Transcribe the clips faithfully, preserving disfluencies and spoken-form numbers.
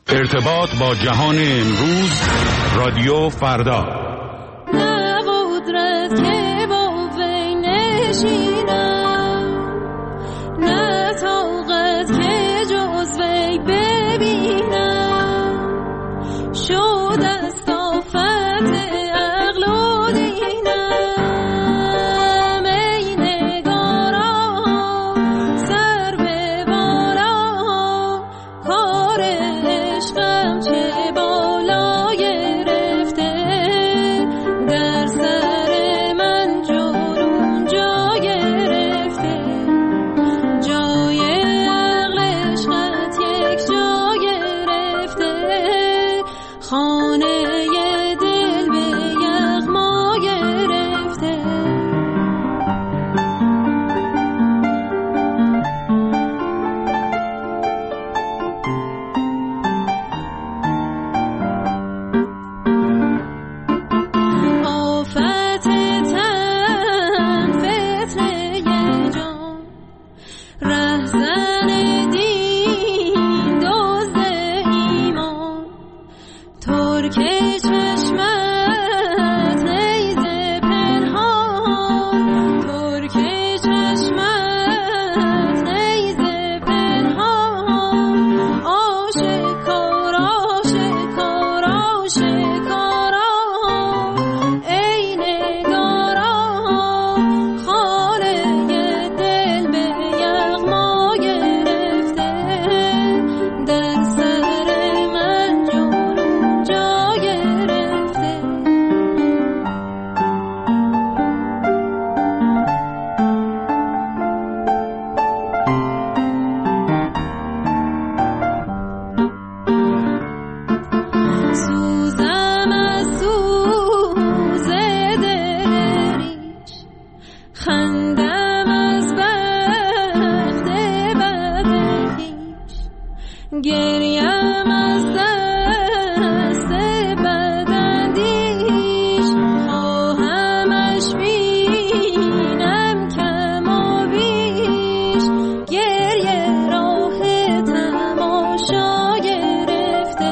ارتباط با جهان امروز، رادیو فردا. نه قدرت که با وی نشینم، نه طاقت که جز وی ببینم، شد از آفت عقل و دینم. ای نگارا سر به بالا، کار عشقم چه بالا گرفته، در سر من جنون جا گرفته، جای عقل عشقت یک جا گرفته، خانه دل به یغما گرفته. آفت تن فتنه جان، رهزن دین دزد ایمان، ترک چشمت نیزه پنهان، ترک چشمت نیزه پنهان، آشکار آشکار آشکارا، ای نگارا خانه دل به یغما گرفته، در سر من جنون جا گرفته. سوزم از سوز دریچ، خندم از بخت بد خویش، گریم از دست بداندیش، خواهمش بینم کم و بیش، گریه راه تماشا گرفته،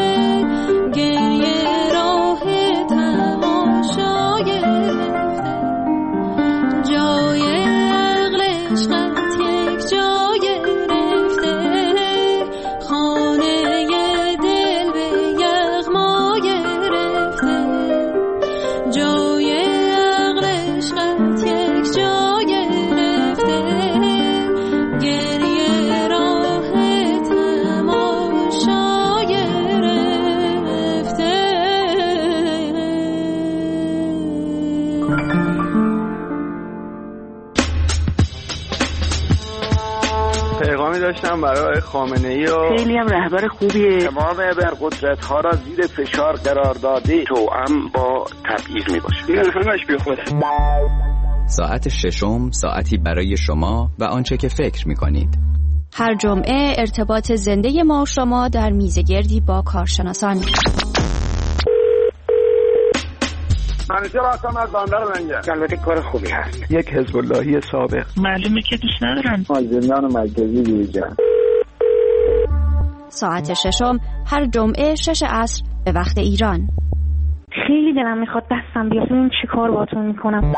گریه راه تماشا گرفته، جای عقل عشقت یک جا گرفته، خانه دل به یغما گرفته، جای عقل عشقت یک جا گرفته، گریه راه تماشا گرفته. پیغامی داشتم برای خامنه‌ای و خیلی هم رهبر خوبیه. تمام ابرقدرت ها را زیر فشار قرار داده، توأم با تبعیض می باشه. این همش بی خوده. ساعت ششم، ساعتی برای شما و آنچه که فکر می کنید. هر جمعه ارتباط زنده ما و شما در میزگردی با کارشناسان. منیجر هستم از بندر لنگر. البته کار خوبی هست. یک حزب اللهی سابق. معلومه که دوست ندارم. زندان مرکزی دیجا. ساعت ششم هر جمعه شش عصر به وقت ایران. خیلی دلم میخواد دستم بیاد ببینم چی کار باهاتون میکنم.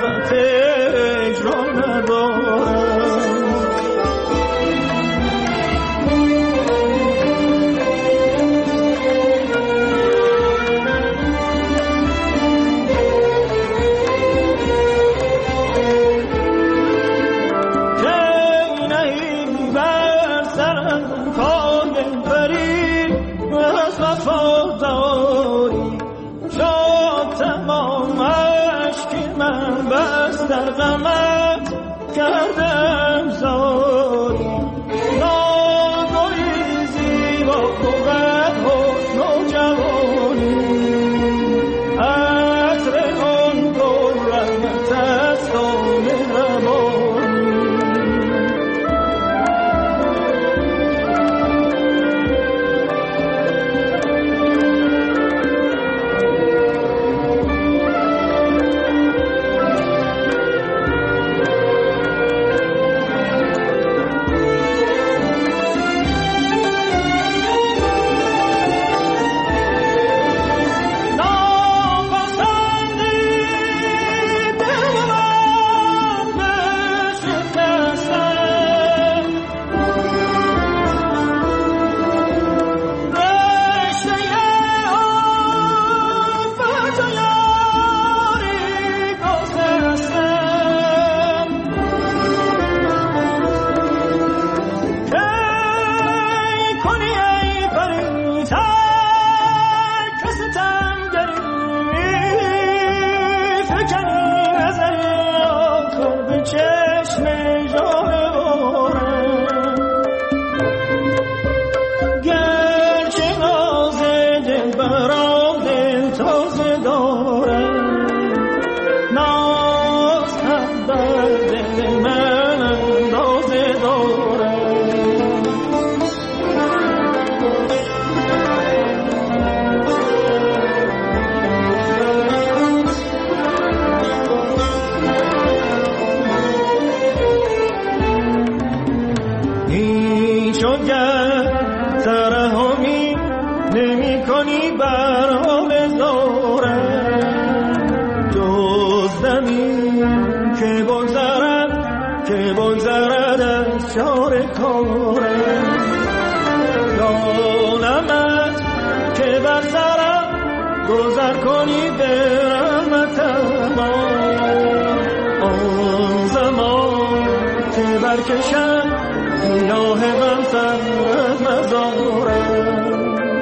طاقت اجرا ندارم. در غمت کردم زاری، ناگوی زیبا بود حسن و جوانی، عطر آن گل رحمت است و مهربانی. گذر کنی به رحمتم آن زمان که برکشم گیاه غم سر از مزارم.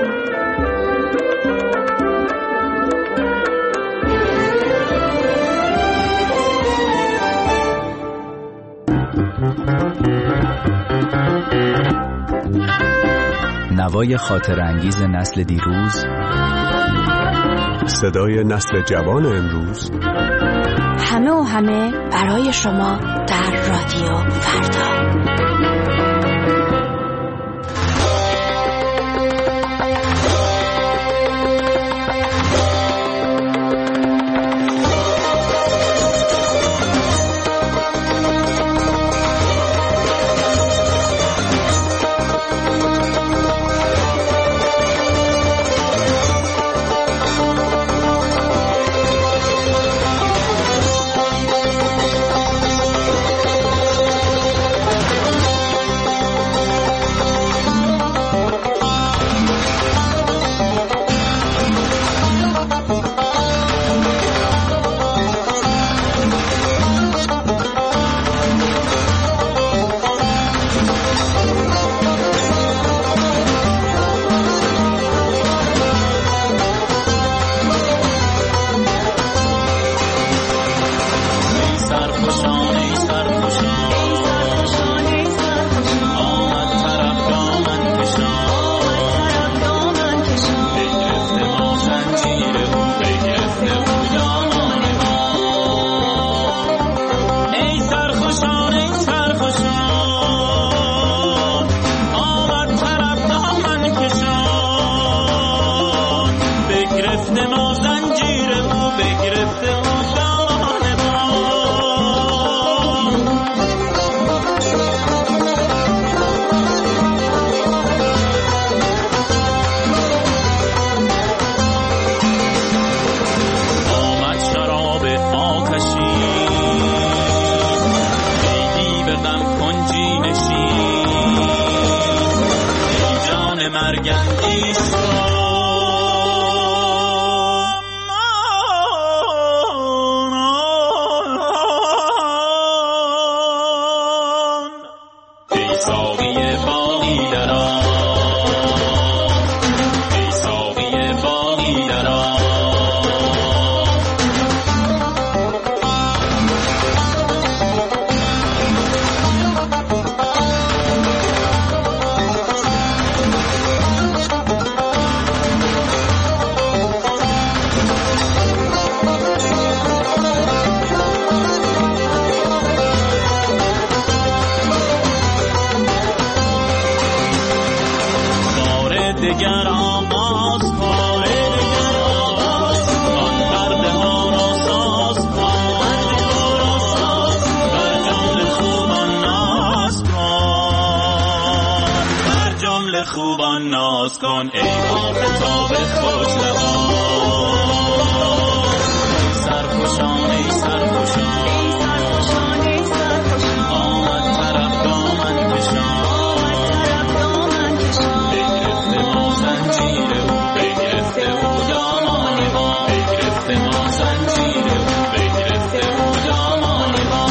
نوای خاطر انگیز نسل دیروز، صدای نسل جوان امروز، همه و همه برای شما در رادیو فردا. دگر آغاز کن، ای دگر آغاز کن، پرده ها را ساز کن، بر جمله خوبان ناز کن، بر جمله خوبان ناز کن، ای آفتاب خوش لبان، سرخوشان ای سرخوشان، آمد طرف دامن کشان، بگرفته ما زنجیر او، بگرفته او دامان ما، بگرفته ما زنجیر او، بگرفته او دامان ما،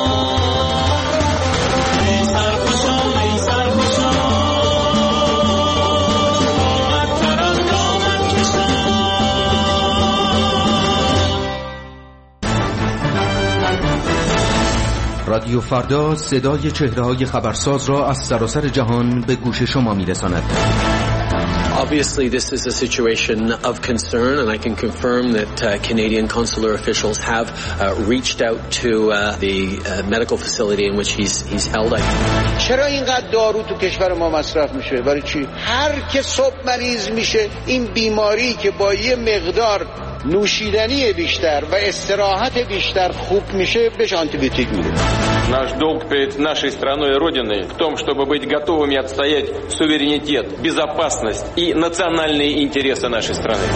ای سرخوشان ای سرخوشان، آمد طرف دامن کشان. رادیو فردا صدای چهره‌های خبرساز را از سراسر جهان به گوش شما می‌رساند. Obviously, this is a situation of concern, and I can confirm that uh, Canadian consular officials have uh, reached out to uh, the uh, medical facility in which he's he's held. چرا اینقدر دارو تو کشور ما مصرف میشه؟ برای چی؟ هر که صبح مریض میشه این بیماری که با یه مقدار نوشیدنی بیشتر و استراحت بیشتر خوب میشه بهش آنتیبیوتیک میده. Наш долг перед нашей страной и Родиной в том, чтобы быть готовыми отстоять суверенитет, безопасность и национальные интересы нашей страны.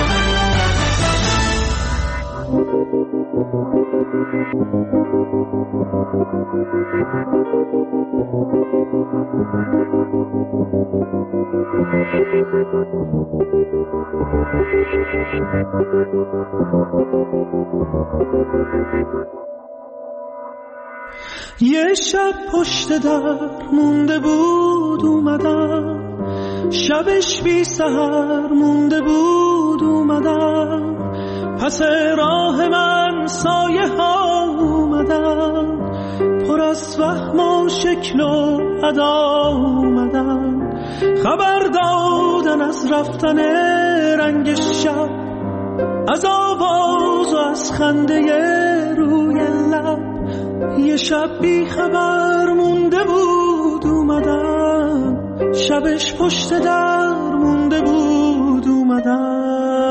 یه شب پشت در مونده بود اومدم، شبش بی سحر مونده بود اومدم، پس راه من سایه ها اومدم، پر از وهم و شکل و ادا اومدم، خبر دادن از رفتن رنگ شب، از آواز و از خنده روی لب، یه شب بی خبر مونده بود اومدم، شبش پشت در مونده بود اومدم.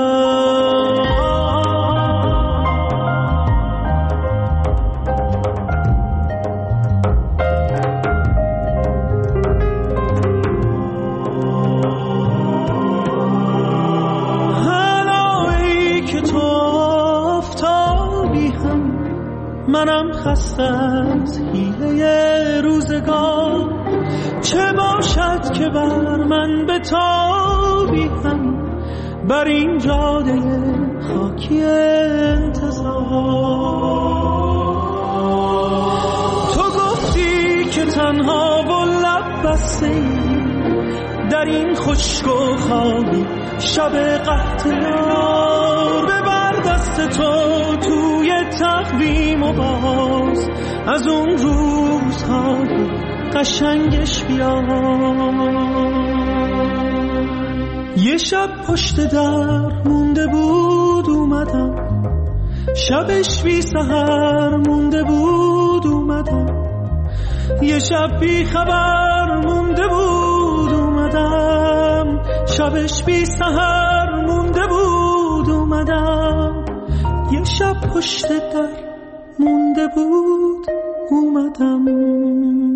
هلایی که تو آفتابی هم، منم خسته از حیله روزگار، چه باشد که بر من به تابی هم، بر این جاده خاکی انتظار. تو گفتی که تنها و لب بسته در این خشک و خالی شب قحطیار، ببر دست تو توی تقویم و باز از اون روزهای قشنگش بیا. یه شب پشت در مونده بود اومدم، شبش بی سحر مونده بود اومدم، یه شب بی خبر مونده بود اومدم، شبش بی سحر مونده بود اومدم، یه شب پشت در مونده بود اومدم.